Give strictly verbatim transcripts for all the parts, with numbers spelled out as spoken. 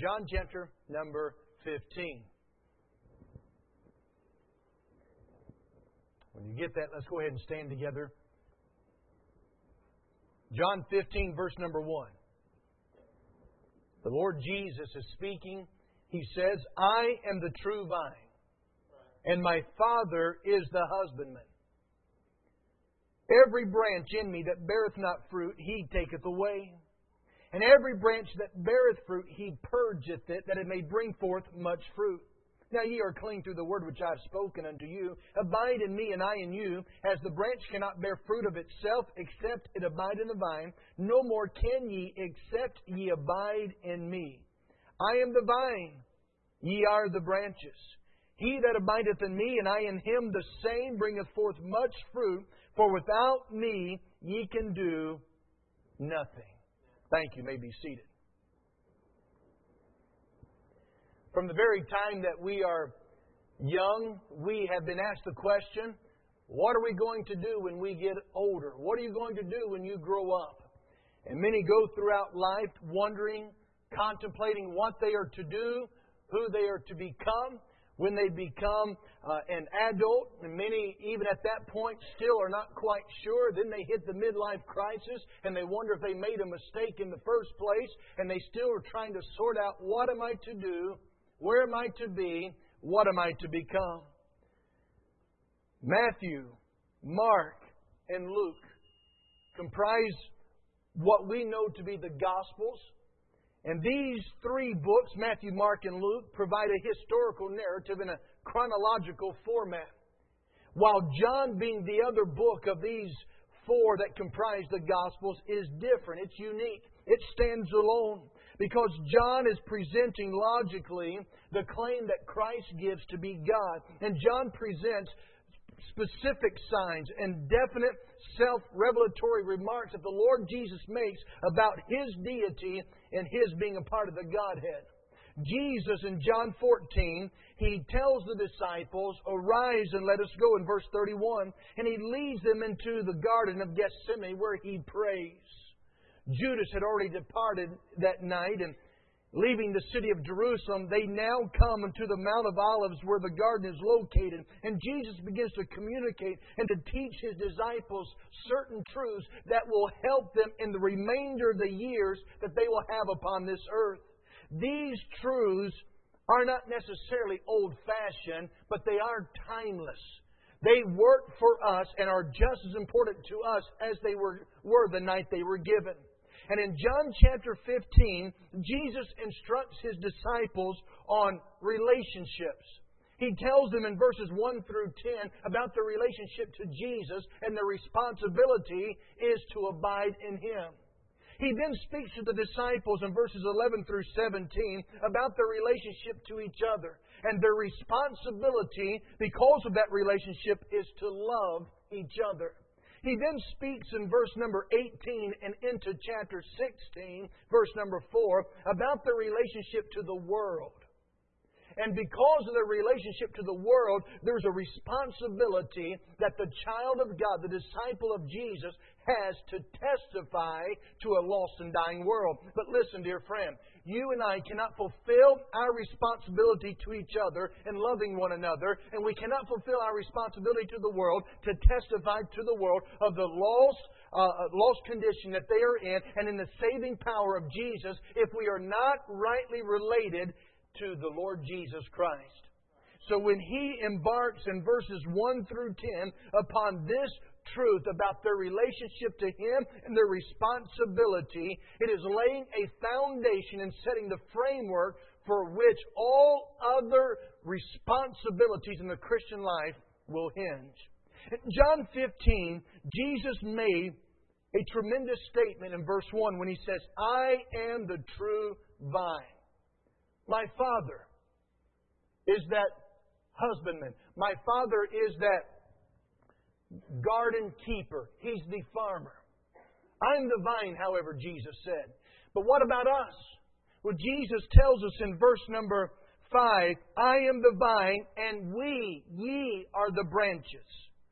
John chapter number fifteen. When you get that, let's go ahead and stand together. John fifteen, verse number one. The Lord Jesus is speaking. He says, I am the true vine, and my Father is the husbandman. Every branch in me that beareth not fruit, He taketh away. And every branch that beareth fruit, He purgeth it, that it may bring forth much fruit. Now ye are clean through the word which I have spoken unto you. Abide in me, and I in you. As the branch cannot bear fruit of itself, except it abide in the vine, no more can ye, except ye abide in me. I am the vine, ye are the branches. He that abideth in me, and I in him, the same bringeth forth much fruit. For without me ye can do nothing. Thank you. You may be seated. From the very time that we are young, we have been asked the question, what are we going to do when we get older? What are you going to do when you grow up? And many go throughout life wondering, contemplating what they are to do, who they are to become. When they become uh, an adult, and many even at that point still are not quite sure, then they hit the midlife crisis and they wonder if they made a mistake in the first place, and they still are trying to sort out, what am I to do? Where am I to be? What am I to become? Matthew, Mark, and Luke comprise what we know to be the Gospels. And these three books, Matthew, Mark, and Luke, provide a historical narrative in a chronological format. While John, being the other book of these four that comprise the Gospels, is different. It's unique. It stands alone. Because John is presenting logically the claim that Christ gives to be God. And John presents specific signs and definite self-revelatory remarks that the Lord Jesus makes about His deity and His being a part of the Godhead. Jesus in John fourteen, He tells the disciples, arise and let us go, in verse thirty-one, and He leads them into the Garden of Gethsemane where He prays. Judas had already departed that night, and leaving the city of Jerusalem, they now come into the Mount of Olives where the garden is located. And Jesus begins to communicate and to teach His disciples certain truths that will help them in the remainder of the years that they will have upon this earth. These truths are not necessarily old-fashioned, but they are timeless. They work for us and are just as important to us as they were, were the night they were given. And in John chapter fifteen, Jesus instructs His disciples on relationships. He tells them in verses one through ten about the relationship to Jesus, and their responsibility is to abide in Him. He then speaks to the disciples in verses eleven through seventeen about their relationship to each other. And their responsibility, because of that relationship, is to love each other. He then speaks in verse number eighteen and into chapter sixteen, verse number four, about the relationship to the world. And because of the relationship to the world, there's a responsibility that the child of God, the disciple of Jesus, has to testify to a lost and dying world. But listen, dear friend, you and I cannot fulfill our responsibility to each other in loving one another, and we cannot fulfill our responsibility to the world to testify to the world of the lost, uh, lost condition that they are in, and in the saving power of Jesus, if we are not rightly related to the Lord Jesus Christ. So when He embarks in verses one through ten upon this truth about their relationship to Him and their responsibility, it is laying a foundation and setting the framework for which all other responsibilities in the Christian life will hinge. In John fifteen, Jesus made a tremendous statement in verse one when He says, I am the true vine. My Father is that husbandman. My Father is that garden keeper. He's the farmer. I'm the vine, however, Jesus said. But what about us? Well, Jesus tells us in verse number five, I am the vine, and we, ye, are the branches.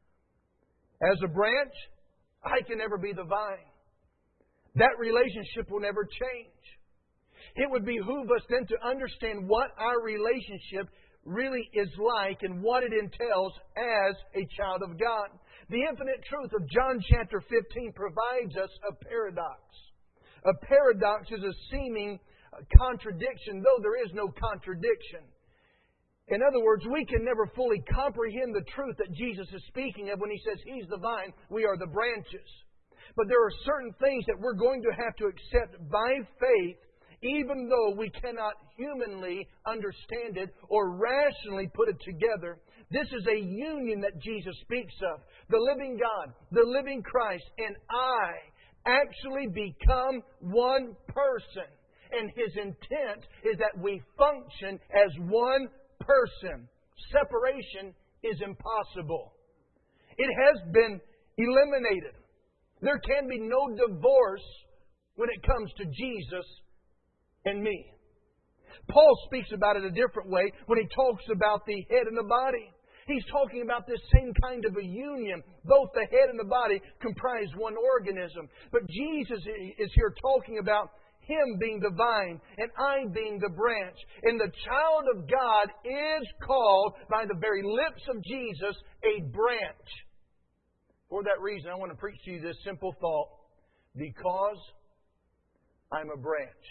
As a branch, I can never be the vine. That relationship will never change. it would behoove us then to understand what our relationship really is like and what it entails as a child of God. The infinite truth of John chapter fifteen provides us a paradox. A paradox is a seeming contradiction, though there is no contradiction. In other words, we can never fully comprehend the truth that Jesus is speaking of when He says He's the vine, we are the branches. But there are certain things that we're going to have to accept by faith, even though we cannot humanly understand it or rationally put it together. This is a union that Jesus speaks of. The living God, the living Christ, and I actually become one person. And His intent is that we function as one person. Separation is impossible. It has been eliminated. There can be no divorce when it comes to Jesus and me. Paul speaks about it a different way when he talks about the head and the body. He's talking about this same kind of a union. Both the head and the body comprise one organism. But Jesus is here talking about Him being the vine and I being the branch. And the child of God is called by the very lips of Jesus a branch. For that reason, I want to preach to you this simple thought. Because I'm a branch.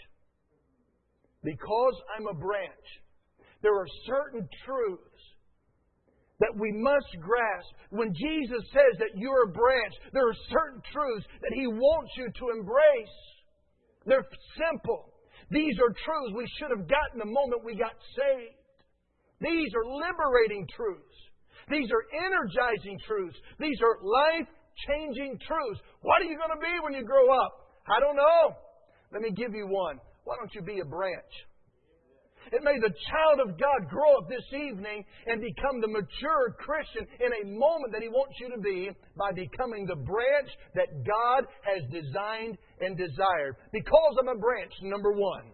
Because I'm a branch. There are certain truths that we must grasp. When Jesus says that you're a branch, there are certain truths that He wants you to embrace. They're simple. These are truths we should have gotten the moment we got saved. These are liberating truths. These are energizing truths. These are life-changing truths. What are you going to be when you grow up? I don't know. Let me give you one. Why don't you be a branch? And may the child of God grow up this evening and become the mature Christian in a moment that He wants you to be by becoming the branch that God has designed and desired. Because I'm a branch, number one,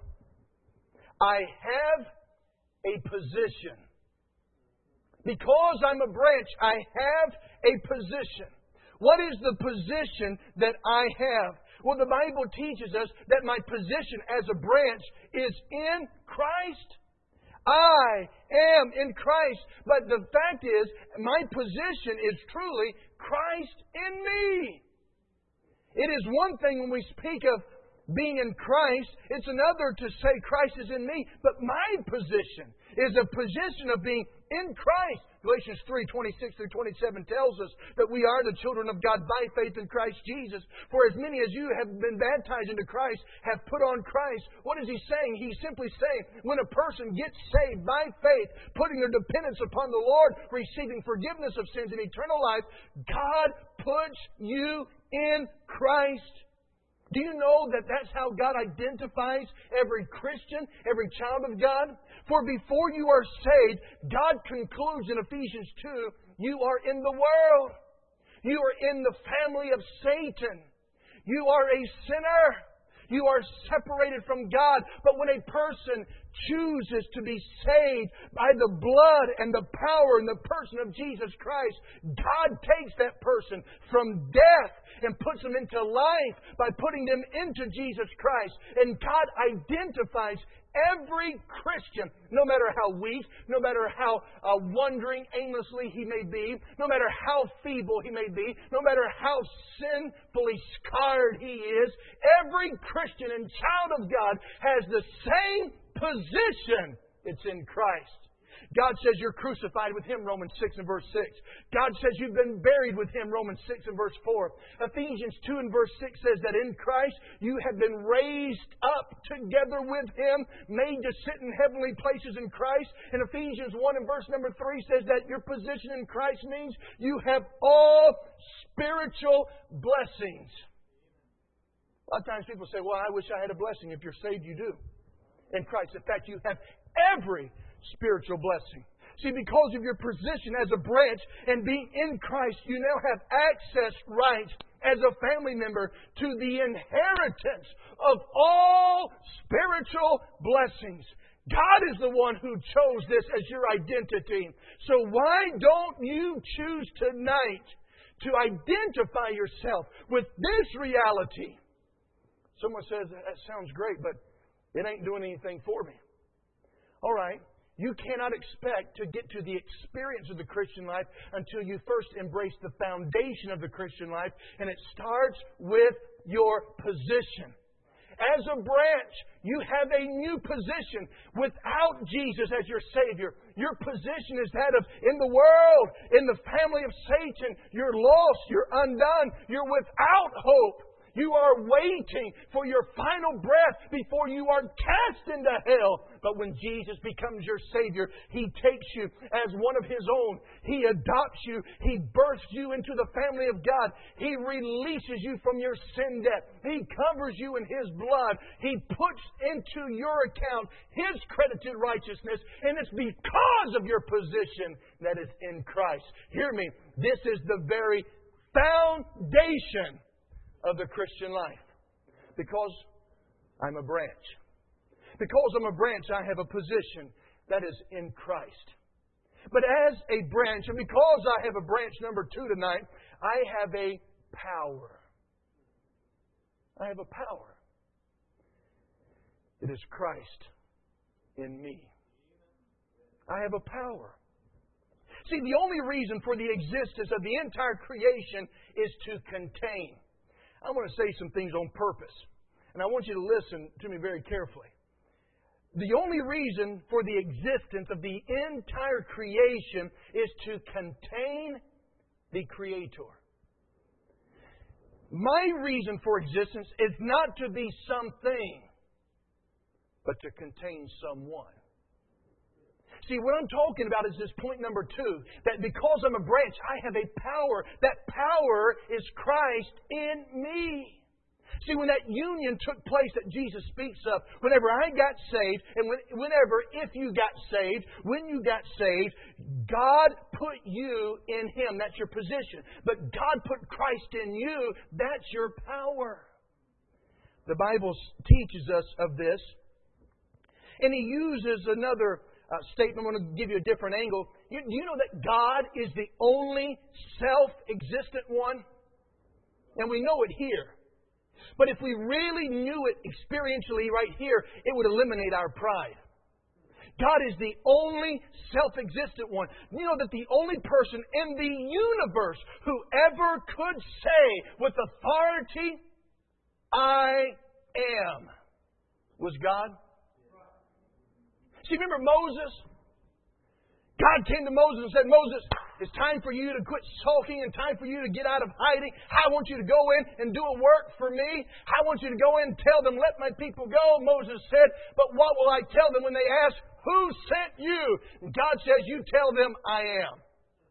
I have a position. Because I'm a branch, I have a position. What is the position that I have? Well, the Bible teaches us that my position as a branch is in Christ. I am in Christ. But the fact is, my position is truly Christ in me. It is one thing when we speak of being in Christ, it's another to say Christ is in me. But my position is a position of being in Christ. Galatians three, twenty-six through twenty-seven tells us that we are the children of God by faith in Christ Jesus. For as many as you have been baptized into Christ have put on Christ. What is he saying? He's simply saying when a person gets saved by faith, putting their dependence upon the Lord, receiving forgiveness of sins and eternal life, God puts you in Christ. Do you know that that's how God identifies every Christian, every child of God? For before you are saved, God concludes in Ephesians two, you are in the world. You are in the family of Satan. You are a sinner. You are separated from God. But when a person chooses to be saved by the blood and the power and the person of Jesus Christ, God takes that person from death and puts them into life by putting them into Jesus Christ. And God identifies every Christian, no matter how weak, no matter how uh, wandering aimlessly he may be, no matter how feeble he may be, no matter how sinfully scarred he is, every Christian and child of God has the same position. It's in Christ. God says you're crucified with Him, Romans six and verse six. God says you've been buried with Him, Romans six and verse four. Ephesians two and verse six says that in Christ you have been raised up together with Him, made to sit in heavenly places in Christ. And Ephesians one and verse number three says that your position in Christ means you have all spiritual blessings. A lot of times people say, well, I wish I had a blessing. If you're saved, you do. In Christ. In fact, you have every spiritual blessing. See, because of your position as a branch and being in Christ, you now have access rights as a family member to the inheritance of all spiritual blessings. God is the one who chose this as your identity. So why don't you choose tonight to identify yourself with this reality? Someone says, that sounds great, but It ain't doing anything for me. All right. You cannot expect to get to the experience of the Christian life until you first embrace the foundation of the Christian life, and it starts with your position. As a branch, you have a new position without Jesus as your Savior. Your position is that of in the world, in the family of Satan. You're lost, you're undone, you're without hope. You are waiting for your final breath before you are cast into hell. But when Jesus becomes your Savior, He takes you as one of His own. He adopts you. He births you into the family of God. He releases you from your sin debt. He covers you in His blood. He puts into your account His credited righteousness. And it's because of your position that is in Christ. Hear me. This is the very foundation of the Christian life. Because I'm a branch. Because I'm a branch, I have a position that is in Christ. But as a branch, and because I have a branch number two tonight, I have a power. I have a power. It is Christ in me. I have a power. See, the only reason for the existence of the entire creation is to contain. I want to say some things on purpose. And I want you to listen to me very carefully. The only reason for the existence of the entire creation is to contain the Creator. My reason for existence is not to be something, but to contain someone. See, what I'm talking about is this point number two, that because I'm a branch, I have a power. That power is Christ in me. See, when that union took place that Jesus speaks of, whenever I got saved, and when, whenever, if you got saved, when you got saved, God put you in Him. That's your position. But God put Christ in you. That's your power. The Bible teaches us of this. And He uses another Uh, statement. I'm going to give you a different angle. You, do you know that God is the only self-existent one? And we know it here. But if we really knew it experientially right here, it would eliminate our pride. God is the only self-existent one. You know that the only person in the universe who ever could say with authority, I am, was God. See, remember Moses? God came to Moses and said, Moses, it's time for you to quit sulking and time for you to get out of hiding. I want you to go in and do a work for me. I want you to go in and tell them, let my people go. Moses said, but what will I tell them when they ask, who sent you? And God says, you tell them, I am.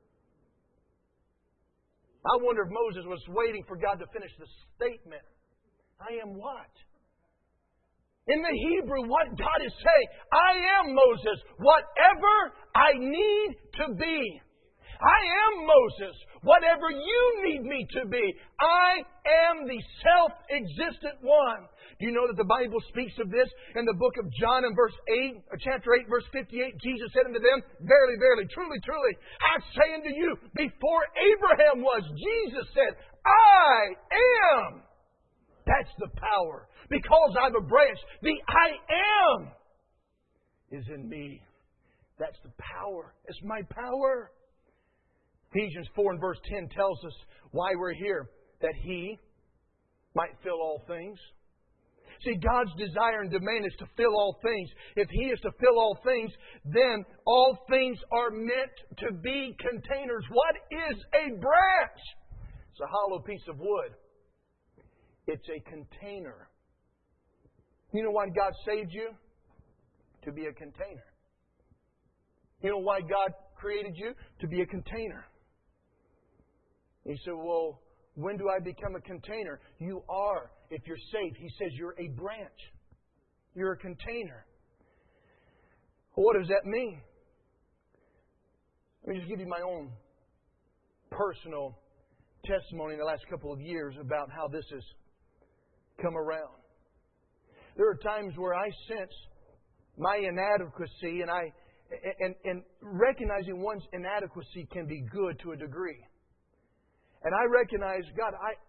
I wonder if Moses was waiting for God to finish the statement. I am what? In the Hebrew, what God is saying, I am Moses, whatever I need to be. I am Moses, whatever you need me to be. I am the self-existent one. Do you know that the Bible speaks of this in the book of John in verse eight, or chapter eight, verse fifty-eight? Jesus said unto them, verily, verily, truly, truly, I say unto you, before Abraham was, Jesus said, I am. That's the power. Because I'm a branch, the I am is in me. That's the power. It's my power. Ephesians four and verse ten tells us why we're here. That He might fill all things. See, God's desire and demand is to fill all things. If He is to fill all things, then all things are meant to be containers. What is a branch? It's a hollow piece of wood. It's a container. You know why God saved you? To be a container. You know why God created you? To be a container. He said, well, when do I become a container? You are, if you're saved. He says you're a branch. You're a container. What does that mean? Let me just give you my own personal testimony in the last couple of years about how this has come around. There are times where I sense my inadequacy, and I and, and recognizing one's inadequacy can be good to a degree. And I recognize, God, I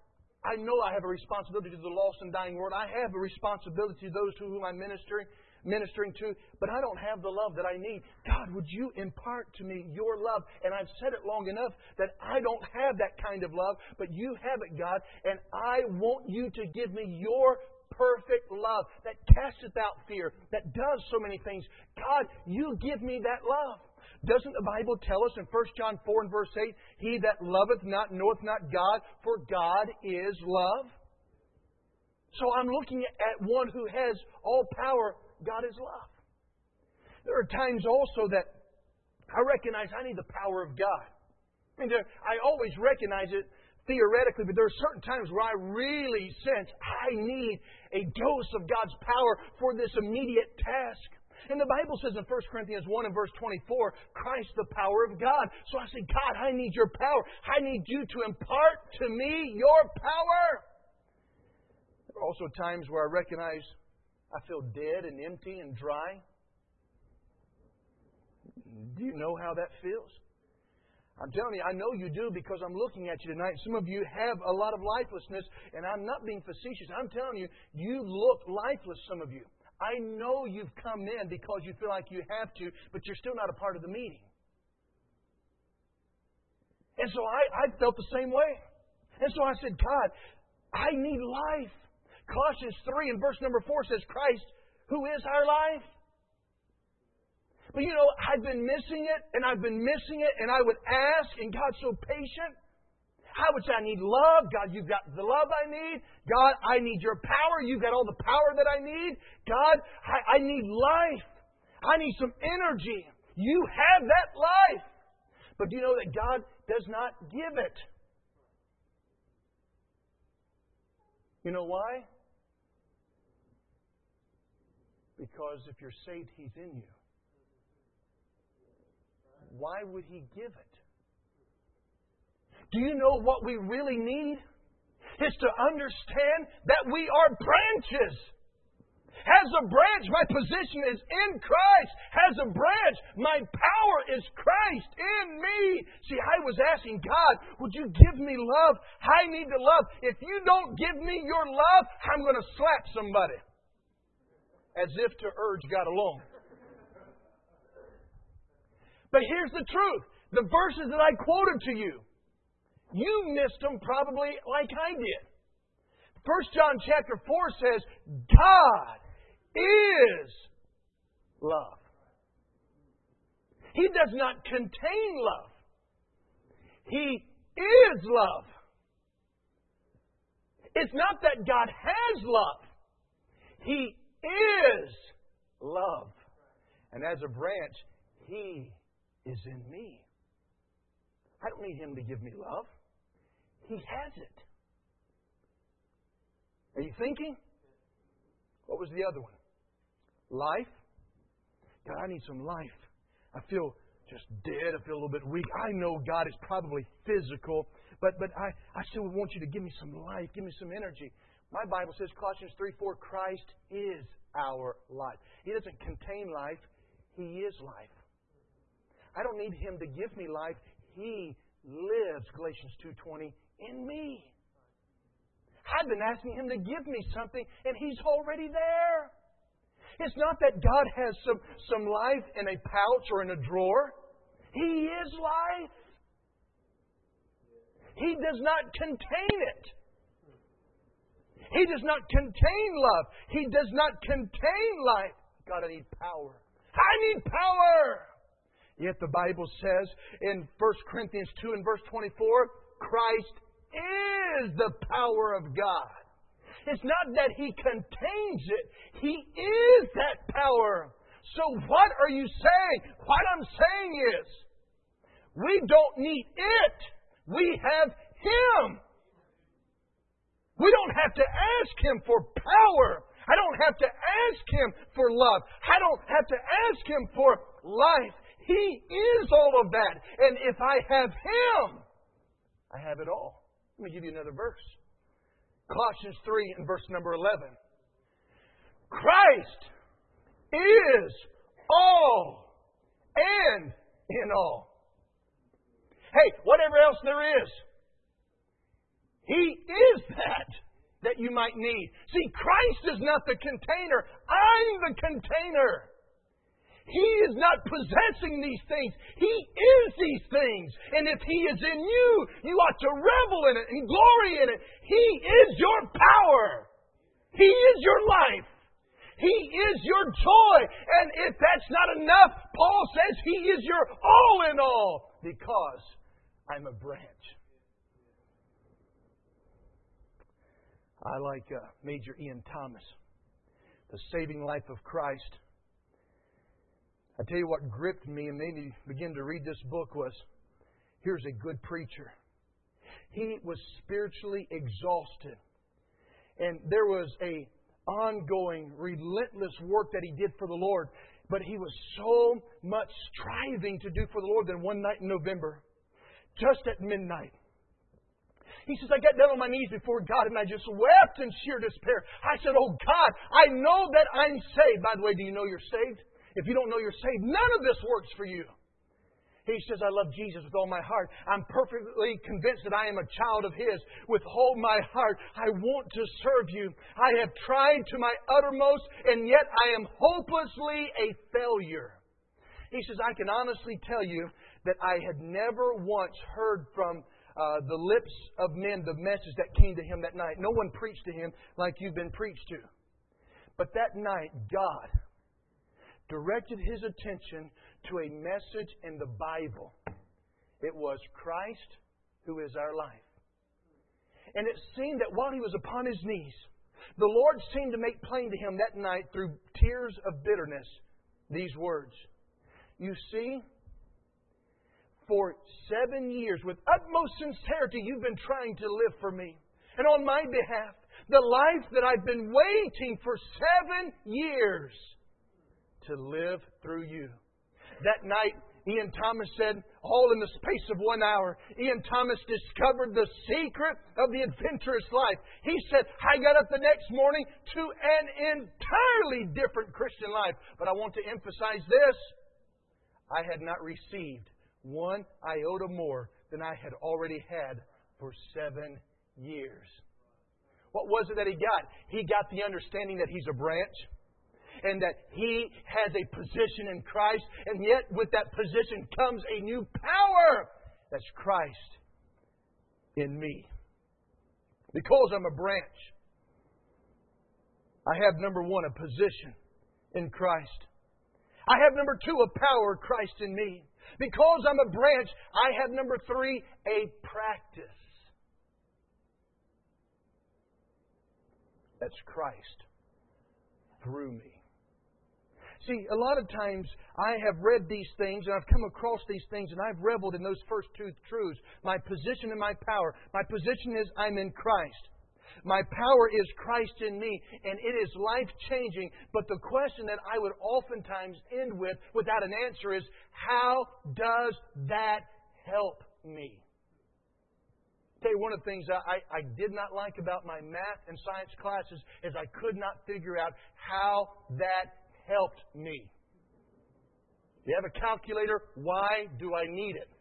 I know I have a responsibility to the lost and dying world. I have a responsibility to those to whom I'm ministering, ministering to, but I don't have the love that I need. God, would you impart to me your love? And I've said it long enough that I don't have that kind of love, but you have it, God, and I want you to give me your perfect love that casteth out fear, that does so many things. God, you give me that love. Doesn't the Bible tell us in First John four and verse eight, He that loveth not knoweth not God, for God is love? So I'm looking at one who has all power. God is love. There are times also that I recognize I need the power of God. I mean, there, I always recognize it theoretically, but there are certain times where I really sense I need a dose of God's power for this immediate task. And the Bible says in First Corinthians one and verse twenty-four, Christ the power of God. So I say, God, I need your power. I need you to impart to me your power. There are also times where I recognize I feel dead and empty and dry. Do you know how that feels? I'm telling you, I know you do because I'm looking at you tonight. Some of you have a lot of lifelessness, and I'm not being facetious. I'm telling you, you look lifeless, some of you. I know you've come in because you feel like you have to, but you're still not a part of the meeting. And so I, I felt the same way. And so I said, God, I need life. Colossians three and verse number four says, Christ, who is our life. But you know, I've been missing it, and I've been missing it, and I would ask, and God's so patient. I would say, I need love. God, you've got the love I need. God, I need your power. You've got all the power that I need. God, I, I need life. I need some energy. You have that life. But do you know that God does not give it? You know why? Because if you're saved, He's in you. Why would He give it? Do you know what we really need? Is to understand that we are branches. As a branch, my position is in Christ. As a branch, my power is Christ in me. See, I was asking God, would you give me love? I need the love. If you don't give me your love, I'm going to slap somebody. As if to urge God along. But here's the truth. The verses that I quoted to you, you missed them probably like I did. First John chapter four says, God is love. He does not contain love. He is love. It's not that God has love. He is love. And as a branch, He is in me. I don't need Him to give me love. He has it. Are you thinking? What was the other one? Life. God, I need some life. I feel just dead. I feel a little bit weak. I know God is probably physical, but but I, I still want you to give me some life. Give me some energy. My Bible says, Colossians three four, Christ is our life. He doesn't contain life. He is life. I don't need Him to give me life. He lives, Galatians two twenty, in me. I've been asking Him to give me something, and He's already there. It's not that God has some, some life in a pouch or in a drawer. He is life. He does not contain it. He does not contain love. He does not contain life. God, I need power. I need power. Yet the Bible says in First Corinthians two and verse twenty-four, Christ is the power of God. It's not that He contains it. He is that power. So what are you saying? What I'm saying is, we don't need it. We have Him. We don't have to ask Him for power. I don't have to ask Him for love. I don't have to ask Him for life. He is all of that. And if I have Him, I have it all. Let me give you another verse. Colossians three and verse number eleven. Christ is all and in all. Hey, whatever else there is, He is that that you might need. See, Christ is not the container. I'm the container. He is not possessing these things. He is these things. And if He is in you, you ought to revel in it and glory in it. He is your power. He is your life. He is your joy. And if that's not enough, Paul says He is your all in all, because I'm a branch. I like uh, Major Ian Thomas, The Saving Life of Christ. I tell you what gripped me and made me begin to read this book was, here's a good preacher. He was spiritually exhausted. And there was a ongoing, relentless work that he did for the Lord. But he was so much striving to do for the Lord that one night in November, just at midnight, he says, I got down on my knees before God and I just wept in sheer despair. I said, oh God, I know that I'm saved. By the way, do you know you're saved? If you don't know you're saved, none of this works for you. He says, I love Jesus with all my heart. I'm perfectly convinced that I am a child of His. With all my heart, I want to serve You. I have tried to my uttermost, and yet I am hopelessly a failure. He says, I can honestly tell you that I had never once heard from uh, the lips of men the message that came to him that night. No one preached to him like you've been preached to. But that night, God directed His attention to a message in the Bible. It was Christ who is our life. And it seemed that while he was upon his knees, the Lord seemed to make plain to him that night through tears of bitterness these words. You see, for seven years, with utmost sincerity, you've been trying to live for me. And on my behalf, the life that I've been waiting for seven years to live through you. That night, Ian Thomas said, all in the space of one hour, Ian Thomas discovered the secret of the adventurous life. He said, I got up the next morning to an entirely different Christian life. But I want to emphasize this. I had not received one iota more than I had already had for seven years. What was it that he got? He got the understanding that he's a branch, and that he has a position in Christ, and yet with that position comes a new power. That's Christ in me. Because I'm a branch, I have, number one, a position in Christ. I have, number two, a power, Christ in me. Because I'm a branch, I have, number three, a practice. That's Christ through me. See, a lot of times I have read these things and I've come across these things and I've reveled in those first two truths. My position and my power. My position is I'm in Christ. My power is Christ in me, and it is life-changing. But the question that I would oftentimes end with without an answer is, how does that help me? I'll tell you, one of the things I, I did not like about my math and science classes is I could not figure out how that helped me. You have a calculator? Why do I need it?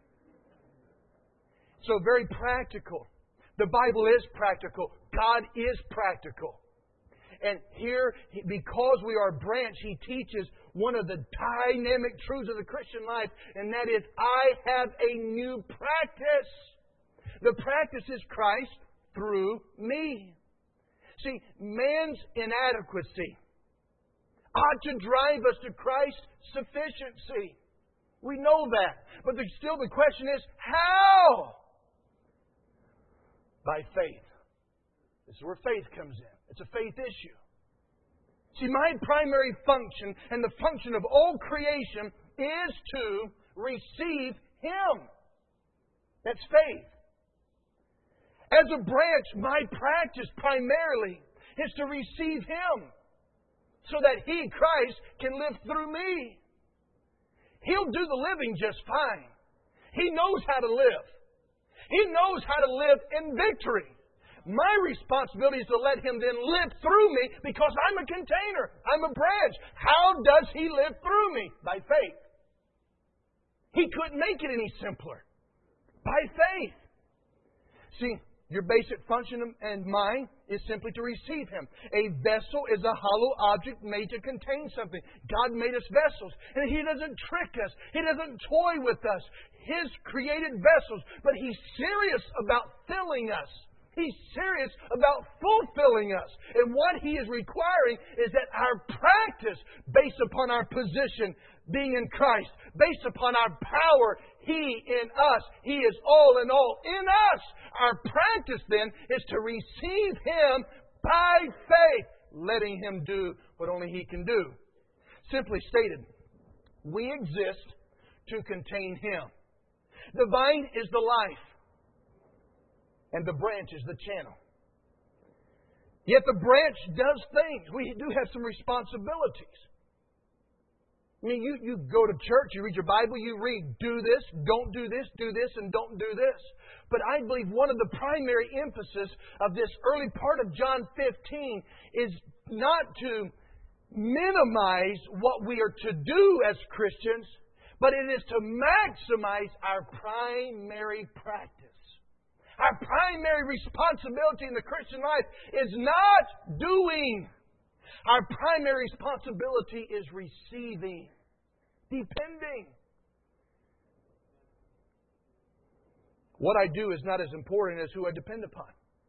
So very practical. The Bible is practical. God is practical. And here, because we are a branch, He teaches one of the dynamic truths of the Christian life, and that is, I have a new practice. The practice is Christ through me. See, man's inadequacy ought to drive us to Christ's sufficiency. We know that. But the, still the question is, how? By faith. This is where faith comes in. It's a faith issue. See, my primary function and the function of all creation is to receive Him. That's faith. As a branch, my practice primarily is to receive Him, so that He, Christ, can live through me. He'll do the living just fine. He knows how to live. He knows how to live in victory. My responsibility is to let Him then live through me, because I'm a container. I'm a branch. How does He live through me? By faith. He couldn't make it any simpler. By faith. See, Your basic function and mind is simply to receive Him. A vessel is a hollow object made to contain something. God made us vessels. And He doesn't trick us. He doesn't toy with us. His created vessels. But He's serious about filling us. He's serious about fulfilling us. And what He is requiring is that our practice, based upon our position, being in Christ, based upon our power, He in us, He is all in all in us. Our practice then is to receive Him by faith, letting Him do what only He can do. Simply stated, we exist to contain Him. The vine is the life, and the branch is the channel. Yet the branch does things. We do have some responsibilities. I mean, you, you go to church, you read your Bible, you read, do this, don't do this, do this, and don't do this. But I believe one of the primary emphasis of this early part of John fifteen is not to minimize what we are to do as Christians, but it is to maximize our primary practice. Our primary responsibility in the Christian life is not doing. Our primary responsibility is receiving, depending. What I do is not as important as who I depend upon.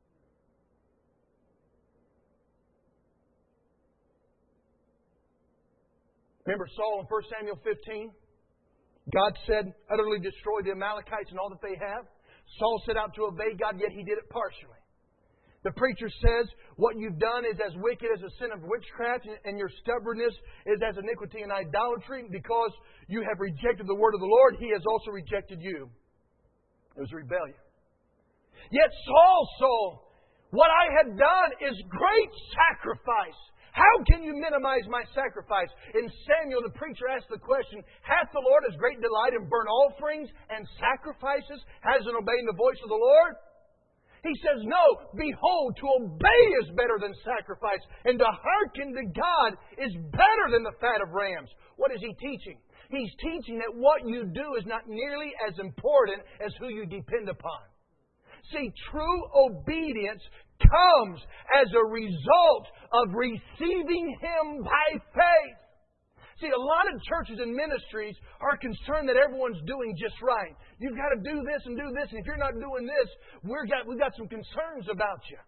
Remember Saul in First Samuel fifteen? God said, utterly destroy the Amalekites and all that they have. Saul set out to obey God, yet he did it partially. The preacher says, what you've done is as wicked as a sin of witchcraft, and your stubbornness is as iniquity and idolatry. Because you have rejected the word of the Lord, He has also rejected you. It was rebellion. Yet Saul saw, what I had done is great sacrifice. How can you minimize my sacrifice? In Samuel, the preacher asked the question, hath the Lord as great delight in burnt offerings and sacrifices as in obeying the voice of the Lord? He says, no, behold, to obey is better than sacrifice, and to hearken to God is better than the fat of rams. What is he teaching? He's teaching that what you do is not nearly as important as who you depend upon. See, true obedience comes as a result of receiving Him by faith. See, a lot of churches and ministries are concerned that everyone's doing just right. You've got to do this and do this, and if you're not doing this, we've got, we've got some concerns about you.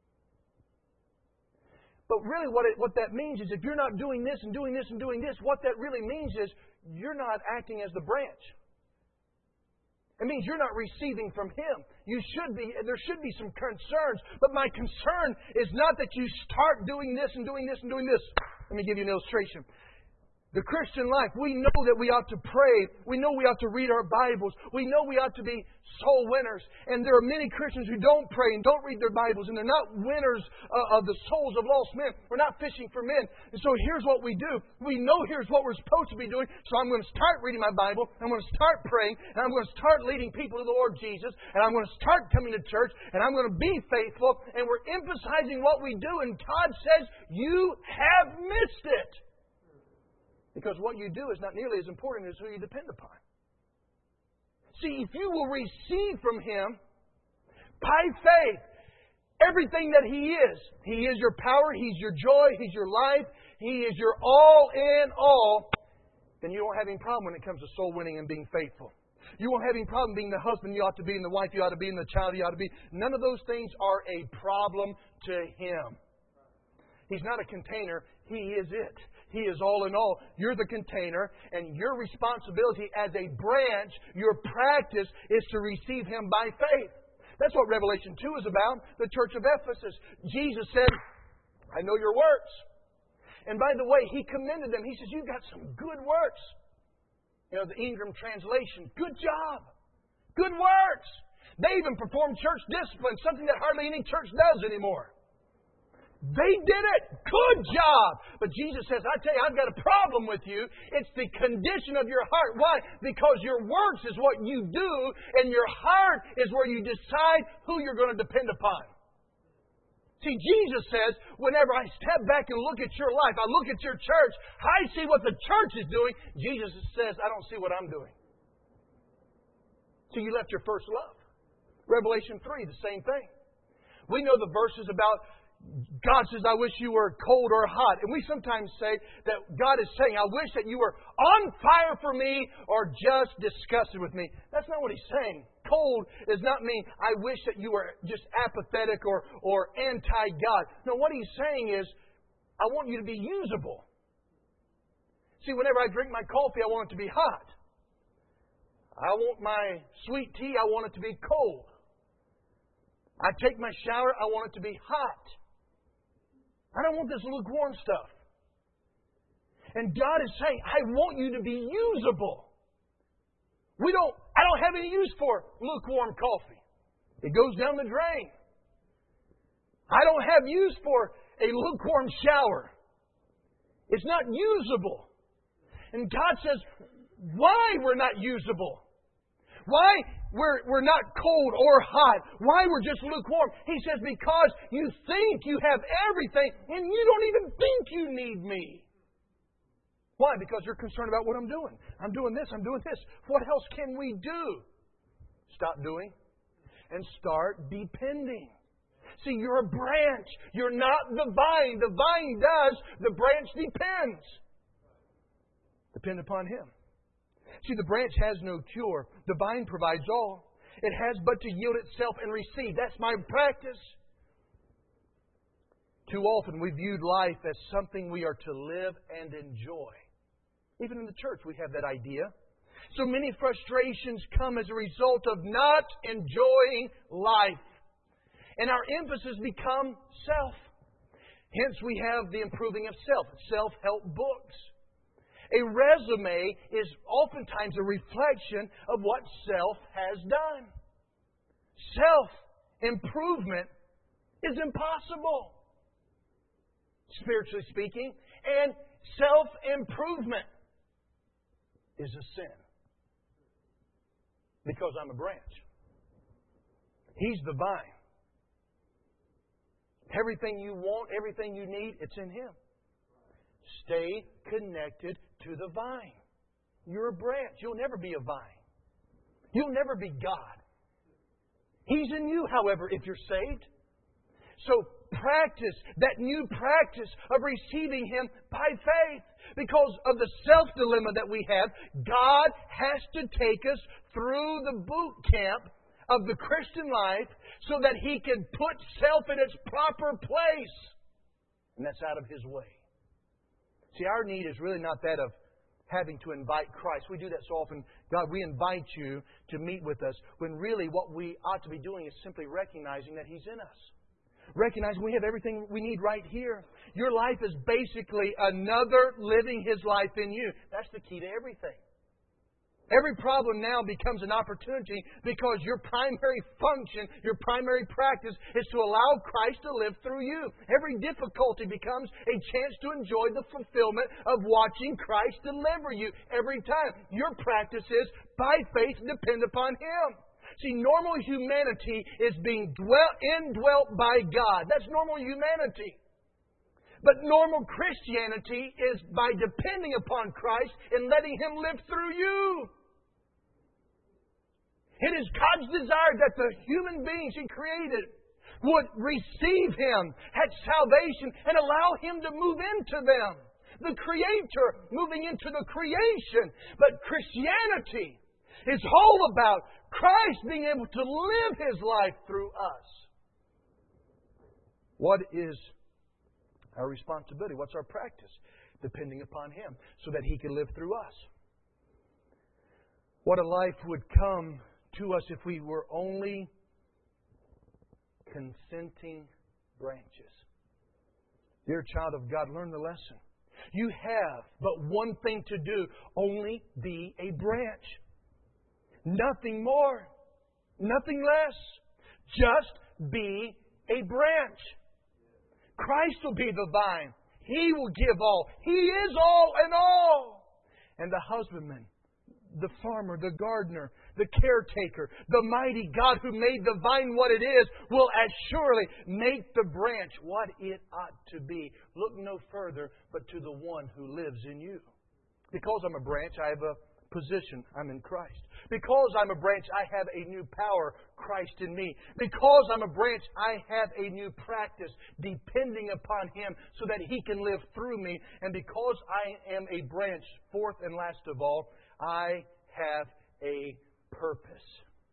But really what, it, what that means is if you're not doing this and doing this and doing this, what that really means is you're not acting as the branch. It means you're not receiving from Him. You should be. There should be some concerns. But my concern is not that you start doing this and doing this and doing this. Let me give you an illustration. The Christian life, we know that we ought to pray. We know we ought to read our Bibles. We know we ought to be soul winners. And there are many Christians who don't pray and don't read their Bibles, and they're not winners uh, of the souls of lost men. We're not fishing for men. And so here's what we do. We know here's what we're supposed to be doing, so I'm going to start reading my Bible, I'm going to start praying, and I'm going to start leading people to the Lord Jesus, and I'm going to start coming to church, and I'm going to be faithful, and we're emphasizing what we do, and God says, you have missed it. Because what you do is not nearly as important as who you depend upon. See, if you will receive from Him by faith everything that He is, He is your power, He's your joy, He's your life, He is your all in all, then you won't have any problem when it comes to soul winning and being faithful. You won't have any problem being the husband you ought to be, and the wife you ought to be, and the child you ought to be. None of those things are a problem to Him. He's not a container, He is it. He is all in all. You're the container, and your responsibility as a branch, your practice, is to receive Him by faith. That's what Revelation two is about, the church of Ephesus. Jesus said, I know your works. And by the way, He commended them. He says, you've got some good works. You know, the Ingram translation, good job. Good works. They even perform church discipline, something that hardly any church does anymore. They did it. Good job. But Jesus says, I tell you, I've got a problem with you. It's the condition of your heart. Why? Because your works is what you do, and your heart is where you decide who you're going to depend upon. See, Jesus says, whenever I step back and look at your life, I look at your church, I see what the church is doing. Jesus says, I don't see what I'm doing. So you left your first love. Revelation three, the same thing. We know the verses about God says, I wish you were cold or hot. And we sometimes say that God is saying, I wish that you were on fire for me or just disgusted with me. That's not what He's saying. Cold does not mean I wish that you were just apathetic or, or anti-God. No, what He's saying is, I want you to be usable. See, whenever I drink my coffee, I want it to be hot. I want my sweet tea, I want it to be cold. I take my shower, I want it to be hot. I don't want this lukewarm stuff. And God is saying, I want you to be usable. We don't, I don't have any use for lukewarm coffee. It goes down the drain. I don't have use for a lukewarm shower. It's not usable. And God says, why we're not usable? Why we're, we're not cold or hot? Why we're just lukewarm? He says, because you think you have everything and you don't even think you need me. Why? Because you're concerned about what I'm doing. I'm doing this, I'm doing this. What else can we do? Stop doing and start depending. See, you're a branch. You're not the vine. The vine does. The branch depends. Depend upon Him. See, the branch has no cure. The vine provides all. It has but to yield itself and receive. That's my practice. Too often we viewed life as something we are to live and enjoy. Even in the church we have that idea. So many frustrations come as a result of not enjoying life. And our emphasis becomes self. Hence we have the improving of self. Self-help books. A resume is oftentimes a reflection of what self has done. Self-improvement is impossible, spiritually speaking, and self-improvement is a sin. Because I'm a branch. He's the vine. Everything you want, everything you need, it's in Him. Stay connected to the vine. You're a branch. You'll never be a vine. You'll never be God. He's in you, however, if you're saved. So practice that new practice of receiving Him by faith. Because of the self-dilemma that we have, God has to take us through the boot camp of the Christian life so that He can put self in its proper place. And that's out of His way. See, our need is really not that of having to invite Christ. We do that so often. God, we invite you to meet with us, when really what we ought to be doing is simply recognizing that He's in us. Recognizing we have everything we need right here. Your life is basically another living His life in you. That's the key to everything. Every problem now becomes an opportunity because your primary function, your primary practice is to allow Christ to live through you. Every difficulty becomes a chance to enjoy the fulfillment of watching Christ deliver you. Every time your practice is, by faith, depend upon Him. See, normal humanity is being dwelt, indwelt by God. That's normal humanity. But normal Christianity is by depending upon Christ and letting Him live through you. It is God's desire that the human beings He created would receive Him at salvation and allow Him to move into them. The Creator moving into the creation. But Christianity is all about Christ being able to live His life through us. What is our responsibility? What's our practice? Depending upon Him so that He can live through us. What a life would come to us if we were only consenting branches. Dear child of God, learn the lesson. You have but one thing to do. Only be a branch. Nothing more. Nothing less. Just be a branch. Christ will be the vine. He will give all. He is all and all. And the husbandman, the farmer, the gardener, the caretaker, the mighty God who made the vine what it is, will as surely make the branch what it ought to be. Look no further but to the one who lives in you. Because I'm a branch, I have a position, I'm in Christ. Because I'm a branch, I have a new power, Christ in me. Because I'm a branch, I have a new practice, depending upon Him so that He can live through me. And because I am a branch, fourth and last of all, I have a purpose.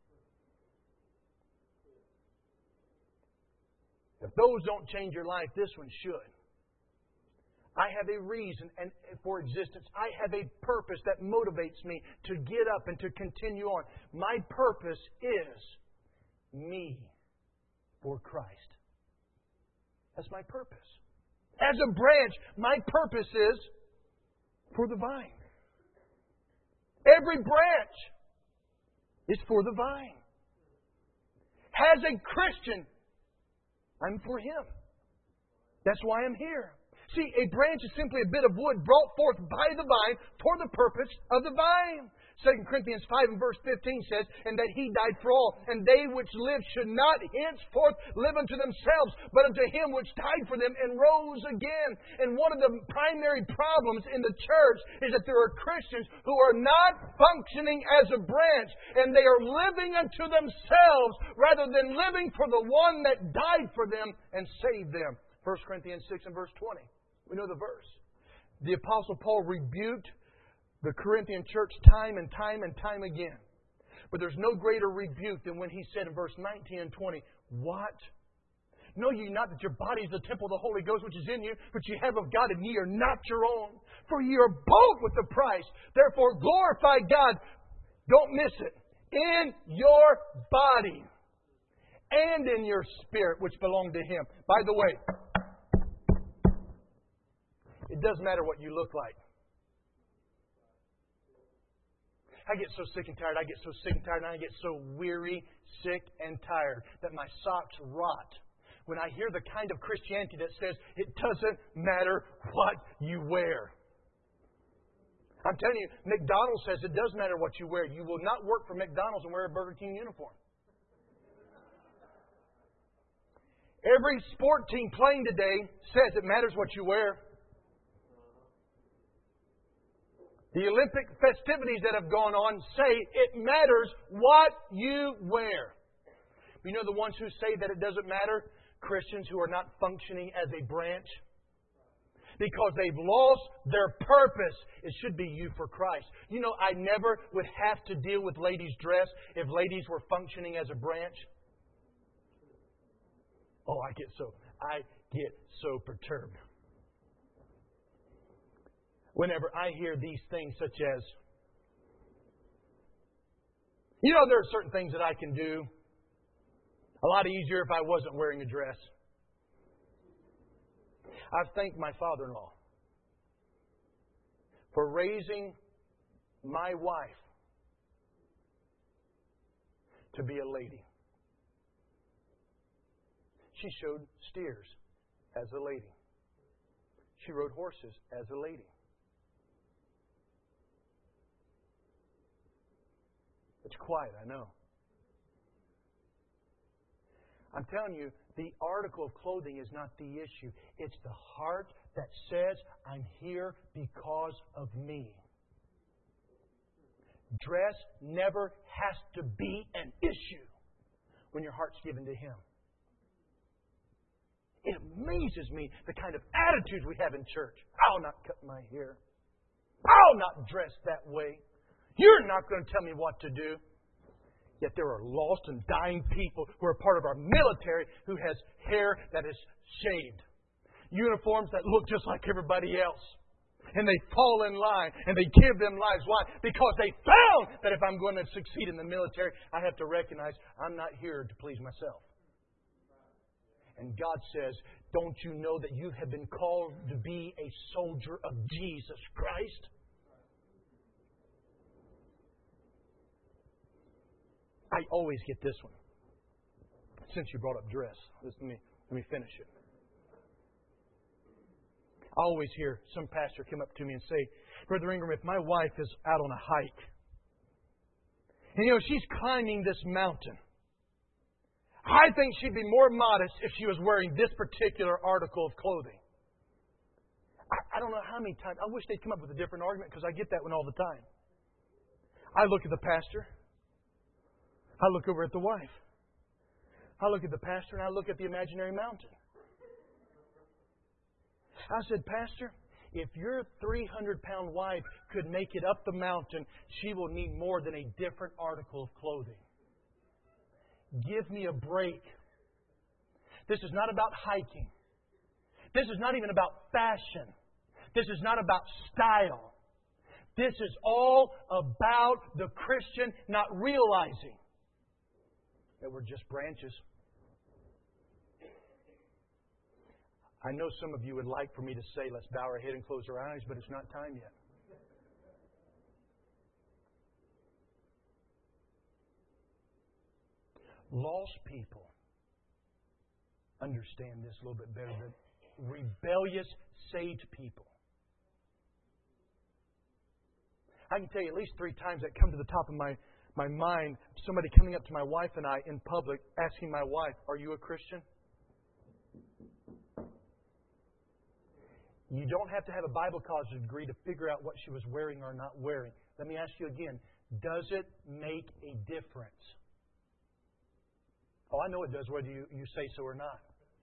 If those don't change your life, this one should. I have a reason and for existence. I have a purpose that motivates me to get up and to continue on. My purpose is me for Christ. That's my purpose. As a branch, my purpose is for the vine. Every branch is for the vine. As a Christian, I'm for Him. That's why I'm here. See, a branch is simply a bit of wood brought forth by the vine for the purpose of the vine. Second Corinthians five and verse fifteen says, "And that He died for all, and they which live should not henceforth live unto themselves, but unto Him which died for them and rose again." And one of the primary problems in the church is that there are Christians who are not functioning as a branch, and they are living unto themselves rather than living for the one that died for them and saved them. First Corinthians six and verse twenty. We know the verse. The Apostle Paul rebuked the Corinthian church time and time and time again. But there's no greater rebuke than when he said in verse nineteen and twenty, "What? Know ye not that your body is the temple of the Holy Ghost which is in you, which ye have of God, and ye are not your own? For ye are bought with a price. Therefore glorify God," don't miss it, "in your body and in your spirit which belong to Him." By the way, it doesn't matter what you look like. I get so sick and tired, I get so sick and tired, and I get so weary, sick and tired that my socks rot when I hear the kind of Christianity that says it doesn't matter what you wear. I'm telling you, McDonald's says it does matter what you wear. You will not work for McDonald's and wear a Burger King uniform. Every sport team playing today says it matters what you wear. The Olympic festivities that have gone on say it matters what you wear. You know the ones who say that it doesn't matter? Christians who are not functioning as a branch. Because they've lost their purpose. It should be you for Christ. You know, I never would have to deal with ladies' dress if ladies were functioning as a branch. Oh, I get so, I get so perturbed whenever I hear these things such as, you know, there are certain things that I can do a lot easier if I wasn't wearing a dress. I've thanked my father-in-law for raising my wife to be a lady. She showed steers as a lady. She rode horses as a lady. It's quiet, I know. I'm telling you, the article of clothing is not the issue. It's the heart that says, I'm here because of me. Dress never has to be an issue when your heart's given to Him. It amazes me the kind of attitudes we have in church. I'll not cut my hair. I'll not dress that way. You're not going to tell me what to do. Yet there are lost and dying people who are part of our military who has hair that is shaved. Uniforms that look just like everybody else. And they fall in line and they give them lives. Why? Because they found that if I'm going to succeed in the military, I have to recognize I'm not here to please myself. And God says, don't you know that you have been called to be a soldier of Jesus Christ? I always get this one. Since you brought up dress, let me, let me finish it. I always hear some pastor come up to me and say, Brother Ingram, if my wife is out on a hike, and you know, she's climbing this mountain, I think she'd be more modest if she was wearing this particular article of clothing. I, I don't know how many times. I wish they'd come up with a different argument because I get that one all the time. I look at the pastor. I look over at the wife. I look at the pastor and I look at the imaginary mountain. I said, Pastor, if your three hundred pound wife could make it up the mountain, she will need more than a different article of clothing. Give me a break. This is not about hiking. This is not even about fashion. This is not about style. This is all about the Christian not realizing that we're just branches. I know some of you would like for me to say, let's bow our head and close our eyes, but it's not time yet. Lost people understand this a little bit better than rebellious, saved people. I can tell you at least three times that come to the top of my, my mind, somebody coming up to my wife and I in public, asking my wife, are you a Christian? You don't have to have a Bible college degree to figure out what she was wearing or not wearing. Let me ask you again, does it make a difference? Oh, I know it does, whether you, you say so or not.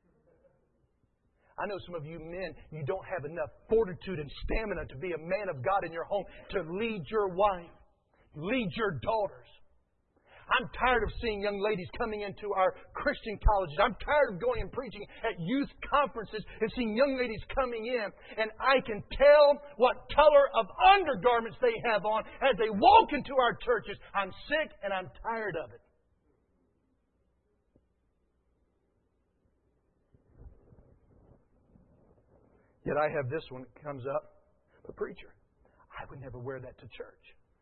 I know some of you men, you don't have enough fortitude and stamina to be a man of God in your home, to lead your wife, lead your daughters. I'm tired of seeing young ladies coming into our Christian colleges. I'm tired of going and preaching at youth conferences and seeing young ladies coming in, and I can tell what color of undergarments they have on as they walk into our churches. I'm sick and I'm tired of it. Yet I have this one that comes up. But preacher, I would never wear that to church.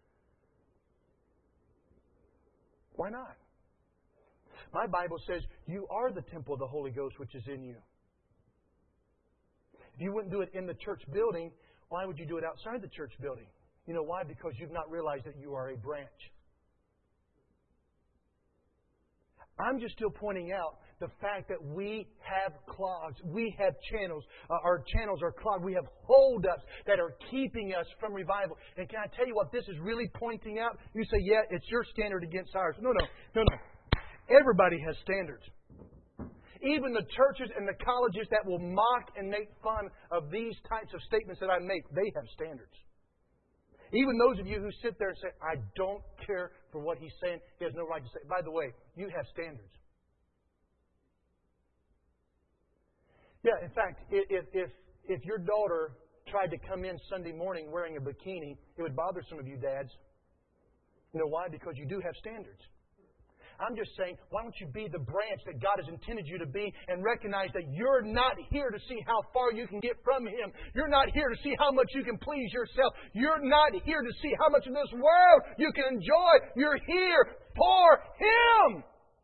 Why not? My Bible says you are the temple of the Holy Ghost which is in you. If you wouldn't do it in the church building, why would you do it outside the church building? You know why? Because you've not realized that you are a branch. I'm just still pointing out the fact that we have clogs, we have channels, uh, our channels are clogged, we have holdups that are keeping us from revival. And can I tell you what this is really pointing out? You say, yeah, it's your standard against ours. No, no, no, no. Everybody has standards. Even the churches and the colleges that will mock and make fun of these types of statements that I make, they have standards. Even those of you who sit there and say, I don't care for what he's saying, he has no right to say. By the way, you have standards. Yeah, in fact, if, if, if your daughter tried to come in Sunday morning wearing a bikini, it would bother some of you dads. You know why? Because you do have standards. I'm just saying, why don't you be the branch that God has intended you to be and recognize that you're not here to see how far you can get from Him. You're not here to see how much you can please yourself. You're not here to see how much of this world you can enjoy. You're here for Him.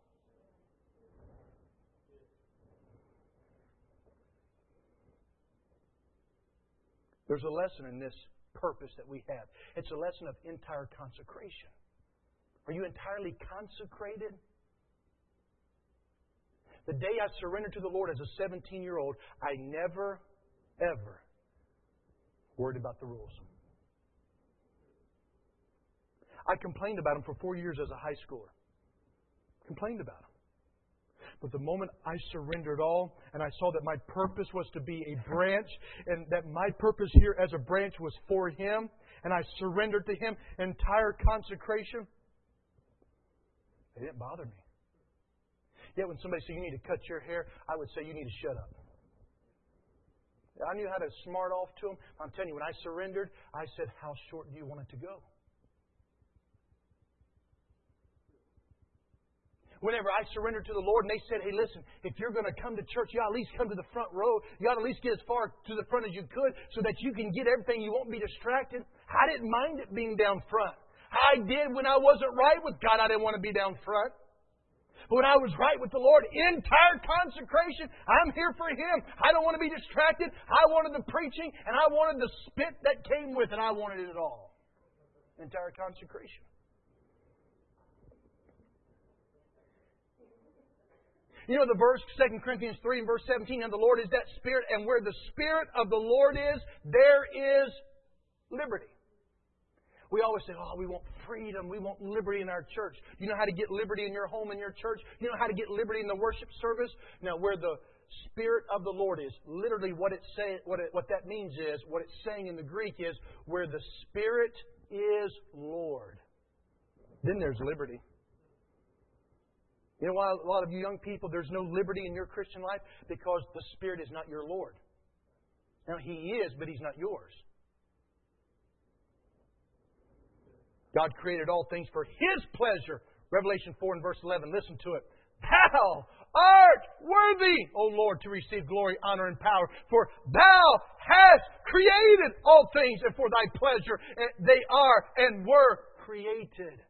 There's a lesson in this purpose that we have. It's a lesson of entire consecration. Are you entirely consecrated? The day I surrendered to the Lord as a seventeen-year-old, I never, ever worried about the rules. I complained about them for four years as a high schooler. Complained about them. But the moment I surrendered all and I saw that my purpose was to be a branch and that my purpose here as a branch was for Him and I surrendered to Him, entire consecration, it didn't bother me. Yet when somebody said, you need to cut your hair, I would say, you need to shut up. I knew how to smart off to them. I'm telling you, when I surrendered, I said, how short do you want it to go? Whenever I surrendered to the Lord and they said, hey, listen, if you're going to come to church, you ought to at least come to the front row. You ought to at least get as far to the front as you could so that you can get everything. You won't be distracted. I didn't mind it being down front. I did when I wasn't right with God. I didn't want to be down front. But when I was right with the Lord, entire consecration, I'm here for Him. I don't want to be distracted. I wanted the preaching and I wanted the spit that came with it. I wanted it all. Entire consecration. You know the verse, Second Corinthians three and verse seventeen, and the Lord is that Spirit, and where the Spirit of the Lord is, there is liberty. We always say, oh, we want freedom. We want liberty in our church. You know how to get liberty in your home and your church? You know how to get liberty in the worship service? Now, where the Spirit of the Lord is, literally what it say, what it, what that means is, what it's saying in the Greek is, where the Spirit is Lord, then there's liberty. You know why a lot of you young people, there's no liberty in your Christian life? Because the Spirit is not your Lord. Now, He is, but He's not yours. God created all things for His pleasure. Revelation four and verse eleven. Listen to it. Thou art worthy, O Lord, to receive glory, honor, and power. For Thou hast created all things, and for Thy pleasure they are and were created.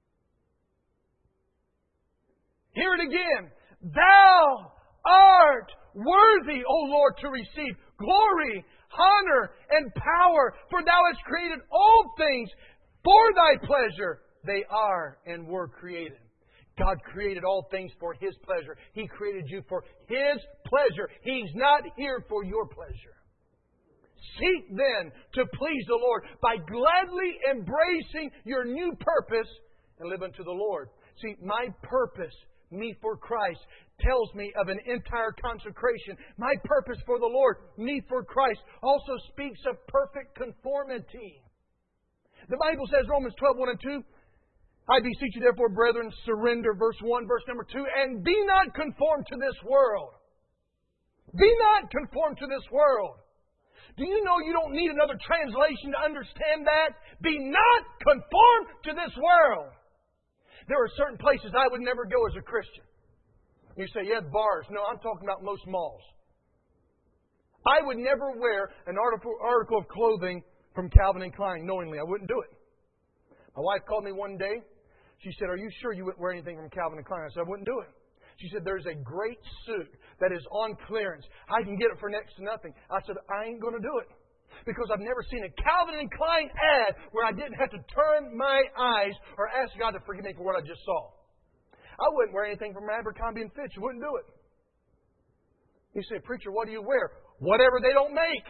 Hear it again. Thou art worthy, O Lord, to receive glory, honor, and power. For Thou hast created all things for Thy pleasure. They are and were created. God created all things for His pleasure. He created you for His pleasure. He's not here for your pleasure. Seek then to please the Lord by gladly embracing your new purpose and live unto the Lord. See, my purpose, me for Christ, tells me of an entire consecration. My purpose for the Lord, me for Christ, also speaks of perfect conformity. The Bible says, Romans twelve, one and two, I beseech you therefore, brethren, surrender, verse one, verse number two, and be not conformed to this world. Be not conformed to this world. Do you know you don't need another translation to understand that? Be not conformed to this world. There are certain places I would never go as a Christian. You say, yeah, bars. No, I'm talking about most malls. I would never wear an article, article of clothing from Calvin and Klein knowingly. I wouldn't do it. My wife called me one day. She said, are you sure you wouldn't wear anything from Calvin and Klein? I said, I wouldn't do it. She said, there's a great suit that is on clearance. I can get it for next to nothing. I said, I ain't going to do it. Because I've never seen a Calvin and Klein ad where I didn't have to turn my eyes or ask God to forgive me for what I just saw. I wouldn't wear anything from Abercrombie and Fitch. I wouldn't do it. You say, preacher, what do you wear? Whatever they don't make.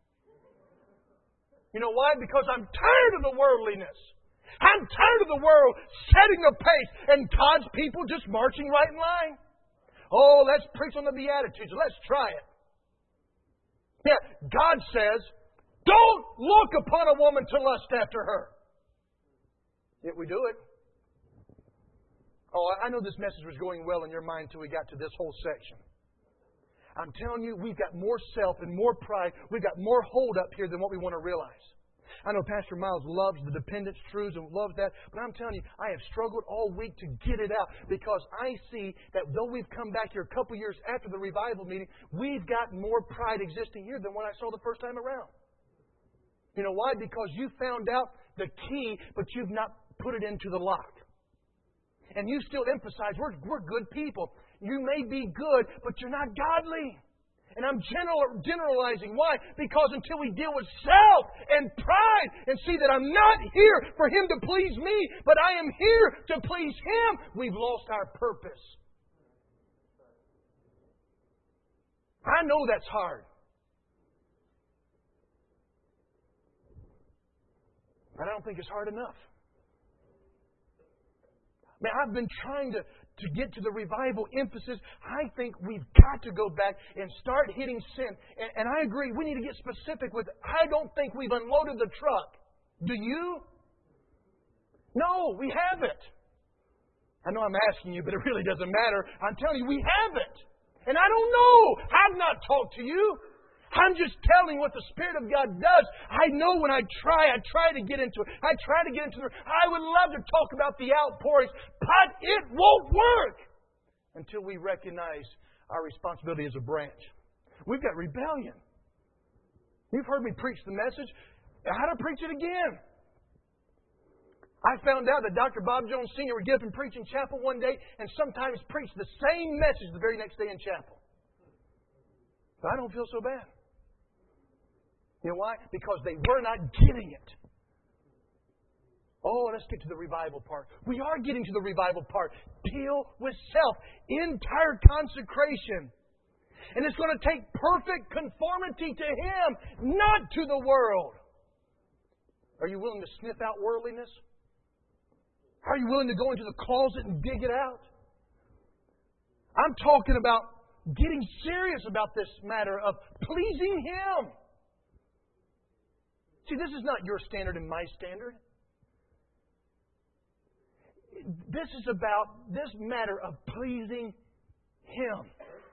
You know why? Because I'm tired of the worldliness. I'm tired of the world setting the pace and God's people just marching right in line. Oh, let's preach on the Beatitudes. Let's try it. Yeah, God says, don't look upon a woman to lust after her. Yet we do it. Oh, I know this message was going well in your mind until we got to this whole section. I'm telling you, we've got more self and more pride. We've got more hold up here than what we want to realize. I know Pastor Miles loves the dependence truths and loves that, but I'm telling you, I have struggled all week to get it out because I see that though we've come back here a couple years after the revival meeting, we've got more pride existing here than when I saw the first time around. You know why? Because you found out the key, but you've not put it into the lock. And you still emphasize, we're, we're good people. You may be good, but you're not godly. And I'm general, generalizing. Why? Because until we deal with self and pride and see that I'm not here for Him to please me, but I am here to please Him, we've lost our purpose. I know that's hard. But I don't think it's hard enough. Man, I've been trying to, to get to the revival emphasis. I think we've got to go back and start hitting sin. And, and I agree, we need to get specific with it. I don't think we've unloaded the truck. Do you? No, we haven't. I know I'm asking you, but it really doesn't matter. I'm telling you, we haven't. And I don't know. I've not talked to you. I'm just telling what the Spirit of God does. I know when I try, I try to get into it. I try to get into it. I would love to talk about the outpourings, but it won't work until we recognize our responsibility as a branch. We've got rebellion. You've heard me preach the message. How to preach it again? I found out that Doctor Bob Jones Senior would get up and preach in chapel one day and sometimes preach the same message the very next day in chapel. But I don't feel so bad. You know why? Because they were not getting it. Oh, let's get to the revival part. We are getting to the revival part. Deal with self. Entire consecration. And it's going to take perfect conformity to Him, not to the world. Are you willing to sniff out worldliness? Are you willing to go into the closet and dig it out? I'm talking about getting serious about this matter of pleasing Him. See, this is not your standard and my standard. This is about this matter of pleasing Him.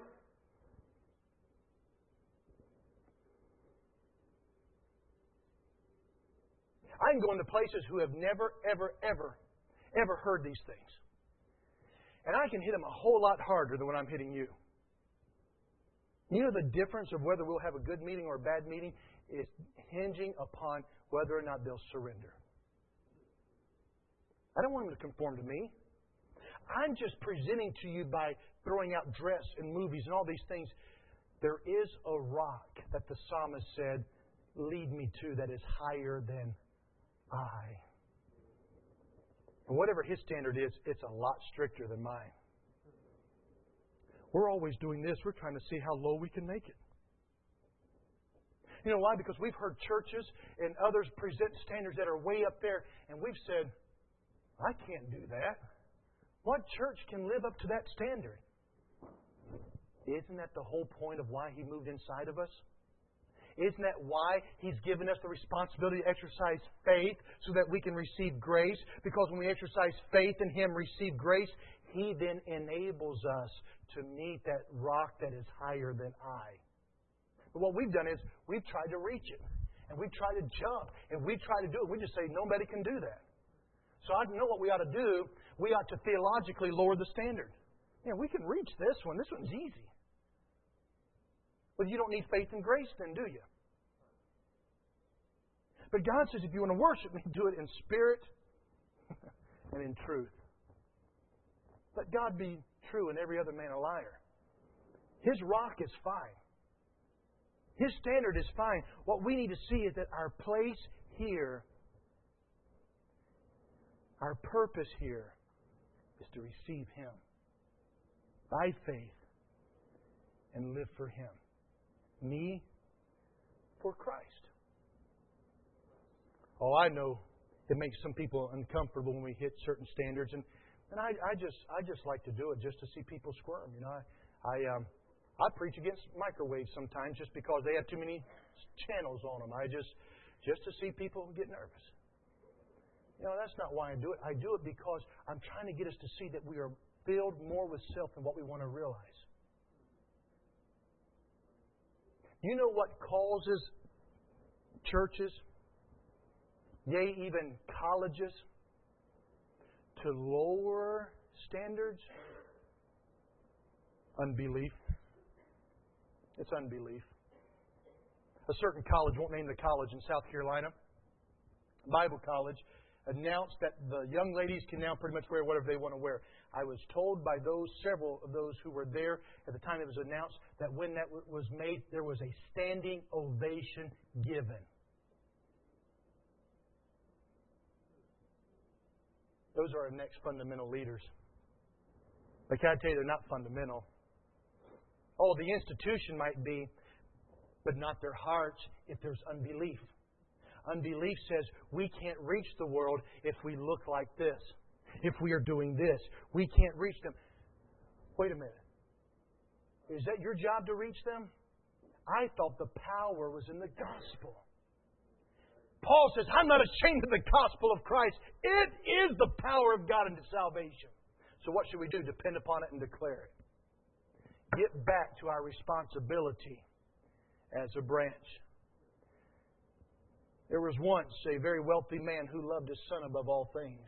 I can go into places who have never, ever, ever, ever heard these things. And I can hit them a whole lot harder than when I'm hitting you. You know the difference of whether we'll have a good meeting or a bad meeting is hinging upon whether or not they'll surrender. I don't want them to conform to me. I'm just presenting to you by throwing out dress and movies and all these things. There is a rock that the psalmist said, lead me to, that is higher than I. And whatever his standard is, it's a lot stricter than mine. We're always doing this. We're trying to see how low we can make it. You know why? Because we've heard churches and others present standards that are way up there, and we've said, I can't do that. What church can live up to that standard? Isn't that the whole point of why He moved inside of us? Isn't that why He's given us the responsibility to exercise faith so that we can receive grace? Because when we exercise faith in Him, receive grace, He then enables us to meet that rock that is higher than I. But what we've done is we've tried to reach it. And we've tried to jump. And we've tried to do it. We just say nobody can do that. So I know what we ought to do. We ought to theologically lower the standard. Yeah, we can reach this one. This one's easy. But you don't need faith and grace then, do you? But God says if you want to worship me, do it in spirit and in truth. Let God be true and every other man a liar. His rock is fine. His standard is fine. What we need to see is that our place here, our purpose here, is to receive Him by faith and live for Him. Me for Christ. Oh, I know it makes some people uncomfortable when we hit certain standards, and, and I, I just I just like to do it just to see people squirm. You know, I I, um, I preach against microwaves sometimes just because they have too many channels on them. I just just to see people get nervous. You know, that's not why I do it. I do it because I'm trying to get us to see that we are filled more with self than what we want to realize. You know what causes churches, yea, even colleges, to lower standards? Unbelief. It's unbelief. A certain college, won't name the college, in South Carolina, Bible College, announced that the young ladies can now pretty much wear whatever they want to wear. I was told by those, several of those who were there at the time it was announced, that when that was made, there was a standing ovation given. Those are our next fundamental leaders. But can I tell you, they're not fundamental. Oh, the institution might be, but not their hearts if there's unbelief. Unbelief says we can't reach the world if we look like this. If we are doing this, we can't reach them. Wait a minute. Is that your job to reach them? I thought the power was in the gospel. Paul says, I'm not ashamed of the gospel of Christ. It is the power of God unto salvation. So what should we do? Depend upon it and declare it. Get back to our responsibility as a branch. There was once a very wealthy man who loved his son above all things.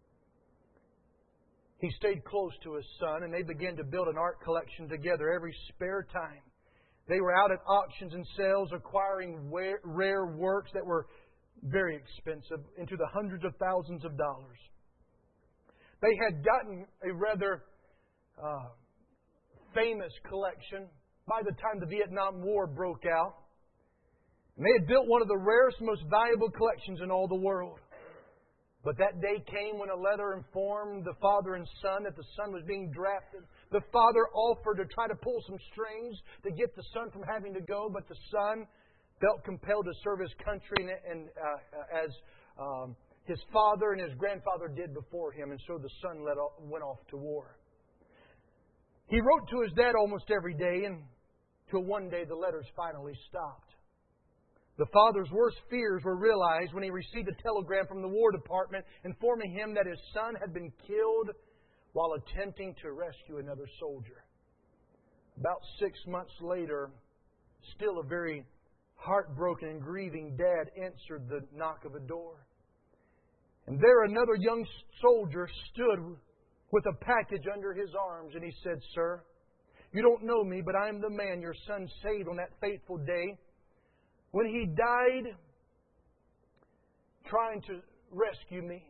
He stayed close to his son, and they began to build an art collection together every spare time. They were out at auctions and sales acquiring rare works that were very expensive, into the hundreds of thousands of dollars. They had gotten a rather uh, famous collection by the time the Vietnam War broke out. And they had built one of the rarest, most valuable collections in all the world. But that day came when a letter informed the father and son that the son was being drafted. The father offered to try to pull some strings to get the son from having to go, but the son felt compelled to serve his country and, and uh, as um, his father and his grandfather did before him, and so the son let off, went off to war. He wrote to his dad almost every day, until one day the letters finally stopped. The father's worst fears were realized when he received a telegram from the War Department informing him that his son had been killed while attempting to rescue another soldier. About six months later, still a very heartbroken and grieving dad answered the knock of a door. And there another young soldier stood with a package under his arms, and he said, "Sir, you don't know me, but I am the man your son saved on that fateful day when he died trying to rescue me.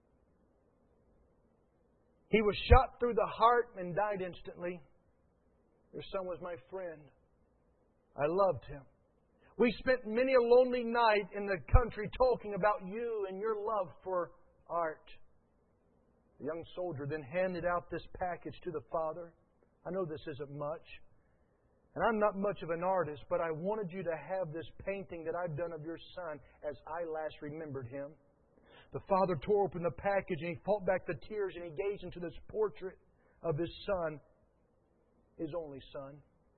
He was shot through the heart and died instantly. Your son was my friend. I loved him. We spent many a lonely night in the country talking about you and your love for art." The young soldier then handed out this package to the father. "I know this isn't much, and I'm not much of an artist, but I wanted you to have this painting that I've done of your son as I last remembered him." The father tore open the package and he fought back the tears and he gazed into this portrait of his son, his only son.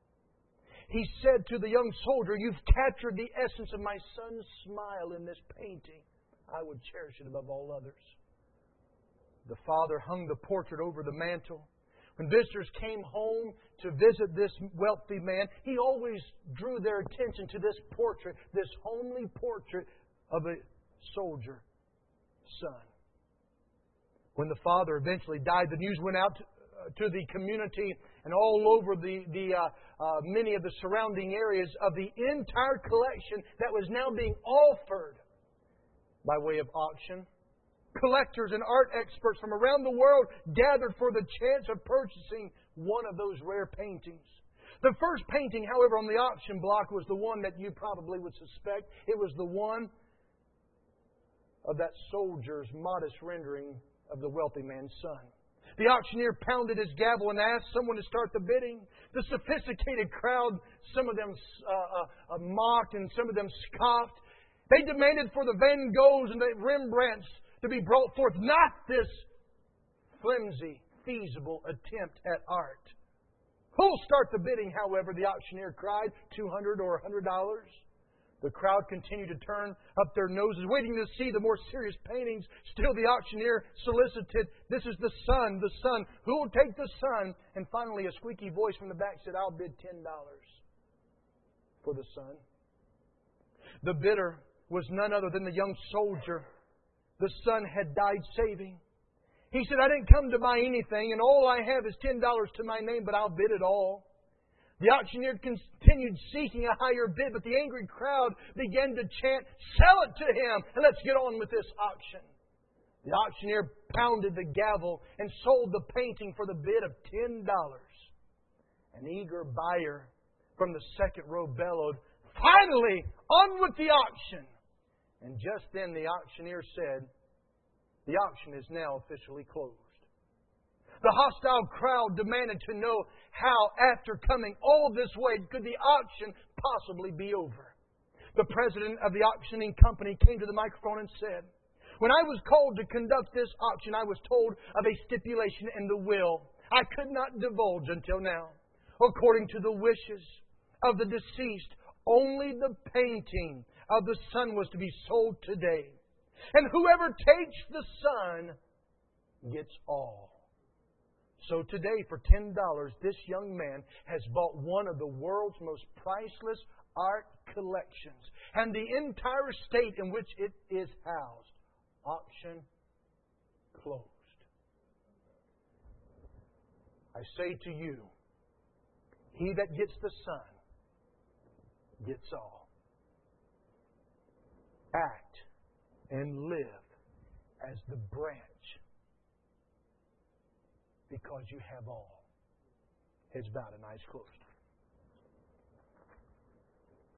He said to the young soldier, "You've captured the essence of my son's smile in this painting. I would cherish it above all others." The father hung the portrait over the mantel. When visitors came home to visit this wealthy man, he always drew their attention to this portrait, this homely portrait of a soldier son. When the father eventually died, the news went out to, uh, to the community and all over the, the uh, uh, many of the surrounding areas of the entire collection that was now being offered by way of auction. Collectors and art experts from around the world gathered for the chance of purchasing one of those rare paintings. The first painting, however, on the auction block was the one that you probably would suspect. It was the one of that soldier's modest rendering of the wealthy man's son. The auctioneer pounded his gavel and asked someone to start the bidding. The sophisticated crowd, some of them uh, uh, mocked and some of them scoffed. They demanded for the Van Goghs and the Rembrandts to be brought forth, not this flimsy, feasible attempt at art. "Who'll start the bidding, however?" the auctioneer cried. two hundred dollars or one hundred dollars. The crowd continued to turn up their noses, waiting to see the more serious paintings. Still the auctioneer solicited, "This is the son, the son. Who will take the son?" And finally a squeaky voice from the back said, "I'll bid ten dollars for the son." The bidder was none other than the young soldier the son had died saving. He said, "I didn't come to buy anything, and all I have is ten dollars to my name, but I'll bid it all." The auctioneer continued seeking a higher bid, but the angry crowd began to chant, "Sell it to him, and let's get on with this auction." The auctioneer pounded the gavel and sold the painting for the bid of ten dollars. An eager buyer from the second row bellowed, "Finally, on with the auction!" And just then the auctioneer said, "The auction is now officially closed." The hostile crowd demanded to know how, after coming all this way, could the auction possibly be over. The president of the auctioning company came to the microphone and said, "When I was called to conduct this auction, I was told of a stipulation in the will I could not divulge until now. According to the wishes of the deceased, only the painting of the son was to be sold today. And whoever takes the son gets all. So today, for ten dollars, this young man has bought one of the world's most priceless art collections and the entire estate in which it is housed. Auction closed. I say to you, he that gets the son gets all. Act and live as the branch, because you have all. Heads bowed and eyes closed.